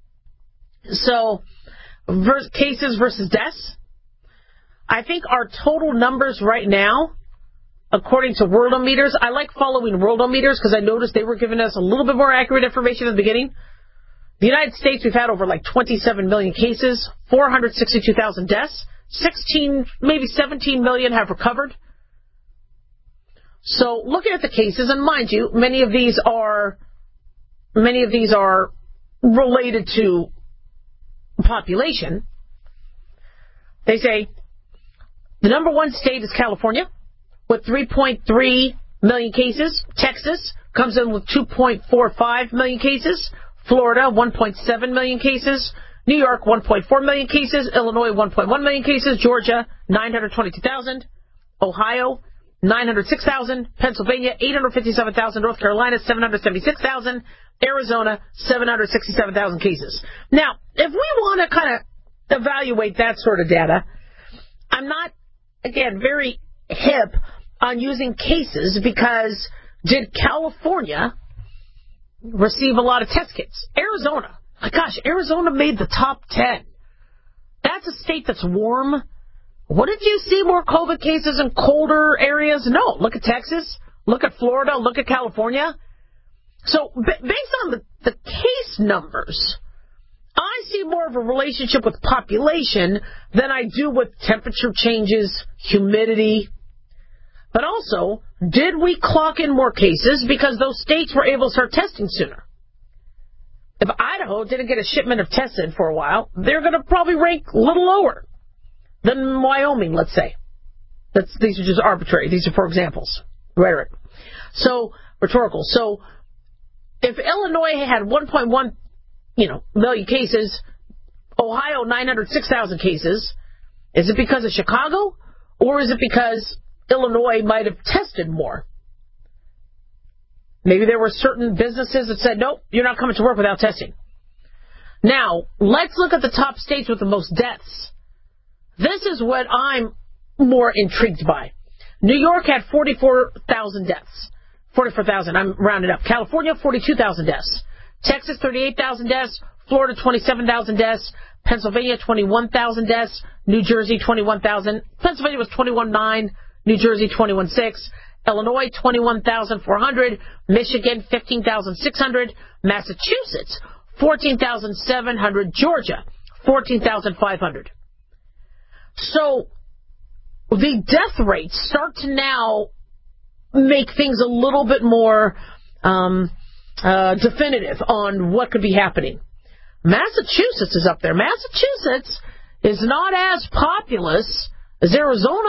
So, vers- cases versus deaths. I think our total numbers right now, according to Worldometers, I like following Worldometers because I noticed they were giving us a little bit more accurate information at the beginning. The United States, we've had over like twenty-seven million cases, four hundred sixty-two thousand deaths, sixteen, maybe seventeen million have recovered. So looking at the cases, and mind you, many of these are many of these are related to population. They say the number one state is California with three point three million cases. Texas comes in with two point four five million cases. Florida, one point seven million cases. New York, one point four million cases. Illinois, one point one million cases. Georgia, nine hundred twenty-two thousand. Ohio, nine hundred six thousand. Pennsylvania, eight hundred fifty-seven thousand. North Carolina, seven hundred seventy-six thousand. Arizona, seven hundred sixty-seven thousand cases. Now, if we want to kind of evaluate that sort of data, I'm not, again, very hip on using cases because did California receive a lot of test kits? Arizona, my gosh, Arizona made the top ten. That's a state that's warm. What did you see more COVID cases in colder areas? No. Look at Texas. Look at Florida. Look at California. So b- based on the, the case numbers, I see more of a relationship with population than I do with temperature changes, humidity. But also, did we clock in more cases because those states were able to start testing sooner? If Idaho didn't get a shipment of tests in for a while, they're going to probably rank a little lower than Wyoming, let's say. That's, these are just arbitrary. These are for examples. Rhetoric. So, rhetorical. So, if Illinois had one point one, you know, million cases, Ohio nine hundred six thousand cases, is it because of Chicago? Or is it because Illinois might have tested more? Maybe there were certain businesses that said, nope, you're not coming to work without testing. Now, let's look at the top states with the most deaths. This is what I'm more intrigued by. New York had forty-four thousand deaths. forty-four thousand, I'm rounding up. California, forty-two thousand deaths. Texas, thirty-eight thousand deaths. Florida, twenty-seven thousand deaths. Pennsylvania, twenty-one thousand deaths. New Jersey, twenty-one thousand. Pennsylvania was twenty-one thousand nine hundred. New Jersey, twenty-one thousand six hundred. Illinois, twenty-one thousand four hundred. Michigan, fifteen thousand six hundred. Massachusetts, fourteen thousand seven hundred. Georgia, fourteen thousand five hundred. So, the death rates start to now make things a little bit more um, uh, definitive on what could be happening. Massachusetts is up there. Massachusetts is not as populous as Arizona.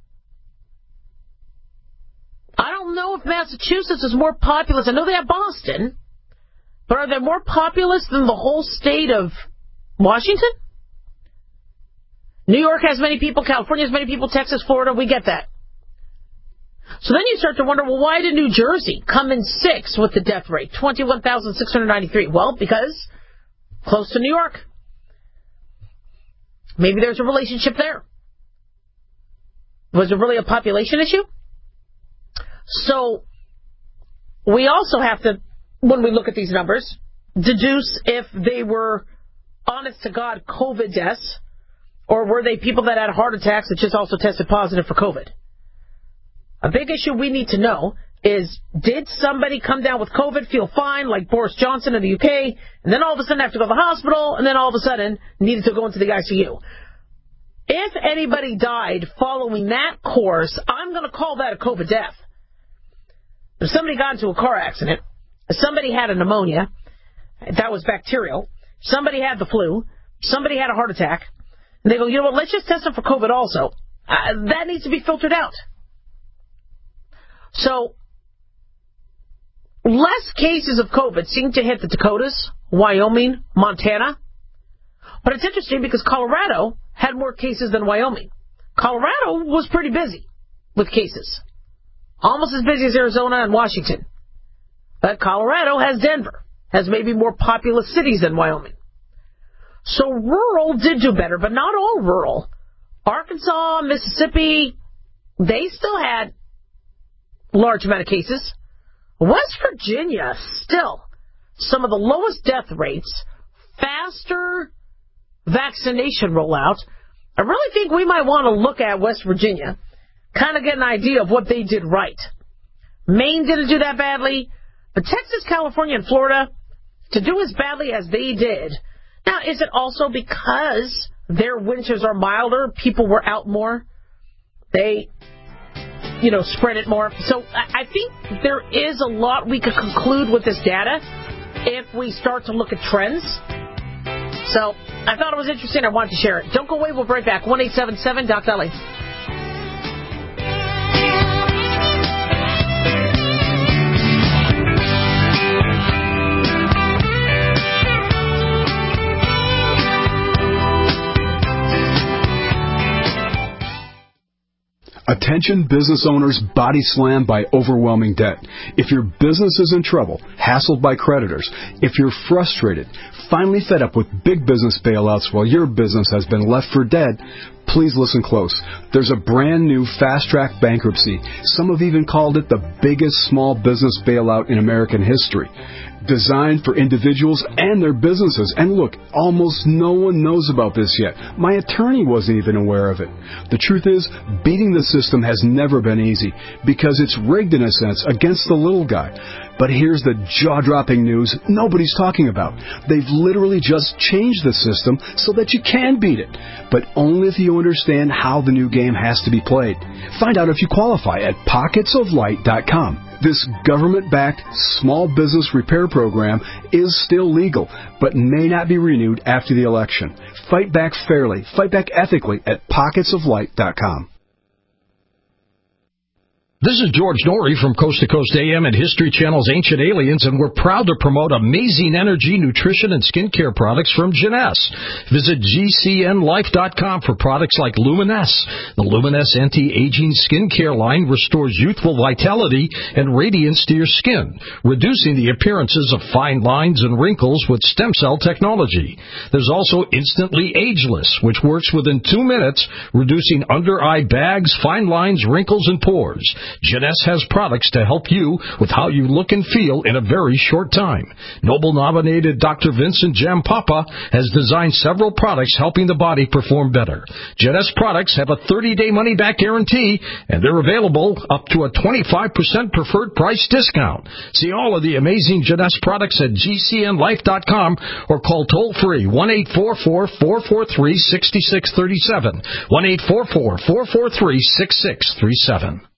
I don't know if Massachusetts is more populous. I know they have Boston, but are they more populous than the whole state of Washington? New York has many people, California has many people, Texas, Florida, we get that. So then you start to wonder, well, why did New Jersey come in sixth with the death rate, twenty-one thousand six hundred ninety-three? Well, because close to New York. Maybe there's a relationship there. Was it really a population issue? So we also have to, when we look at these numbers, deduce if they were honest-to-God COVID deaths, or were they people that had heart attacks that just also tested positive for COVID? A big issue we need to know is, did somebody come down with COVID, feel fine, like Boris Johnson in the U K, and then all of a sudden have to go to the hospital, and then all of a sudden needed to go into the I C U? If anybody died following that course, I'm going to call that a COVID death. If somebody got into a car accident, if somebody had a pneumonia, that was bacterial, somebody had the flu, somebody had a heart attack, and they go, you know what, let's just test them for COVID also. Uh, that needs to be filtered out. So, less cases of COVID seem to hit the Dakotas, Wyoming, Montana. But it's interesting because Colorado had more cases than Wyoming. Colorado was pretty busy with cases. Almost as busy as Arizona and Washington. But Colorado has Denver, has maybe more populous cities than Wyoming. So rural did do better, but not all rural. Arkansas, Mississippi, they still had large amount of cases. West Virginia, still, some of the lowest death rates, faster vaccination rollout. I really think we might want to look at West Virginia, kind of get an idea of what they did right. Maine didn't do that badly, but Texas, California, and Florida, to do as badly as they did. Now, is it also because their winters are milder, people were out more, they, you know, spread it more? So I think there is a lot we could conclude with this data if we start to look at trends. So I thought it was interesting. I wanted to share it. Don't go away. We'll be right back. one eight seven seven Doc Dolly.
Attention business owners body slammed by overwhelming debt. If your business is in trouble, hassled by creditors, if you're frustrated, finally fed up with big business bailouts while your business has been left for dead, please listen close. There's a brand new fast-track bankruptcy. Some have even called it the biggest small business bailout in American history. designed for individuals and their businesses. And look, almost no one knows about this yet. My attorney wasn't even aware of it. The truth is, beating the system has never been easy because it's rigged in a sense against the little guy. But here's the jaw-dropping news nobody's talking about. They've literally just changed the system so that you can beat it, but only if you understand how the new game has to be played. Find out if you qualify at pockets of light dot com. This government-backed small business repair program is still legal, but may not be renewed after the election. Fight back fairly, fight back ethically at pockets of light dot com.
This is George Norrie from Coast to Coast A M and History Channel's Ancient Aliens, and we're proud to promote amazing energy, nutrition, and skincare products from Jeunesse. Visit G C N life dot com for products like Luminesse. The Luminesse anti-aging skincare line restores youthful vitality and radiance to your skin, reducing the appearances of fine lines and wrinkles with stem cell technology. There's also Instantly Ageless, which works within two minutes, reducing under-eye bags, fine lines, wrinkles, and pores. Jeunesse has products to help you with how you look and feel in a very short time. Nobel-nominated Doctor Vincent Jampapa has designed several products helping the body perform better. Jeunesse products have a thirty-day money-back guarantee, and they're available up to a twenty-five percent preferred price discount. See all of the amazing Jeunesse products at G C N life dot com or call toll-free one eight four four, four four three, six six three seven, one eight four four, four four three, six six three seven.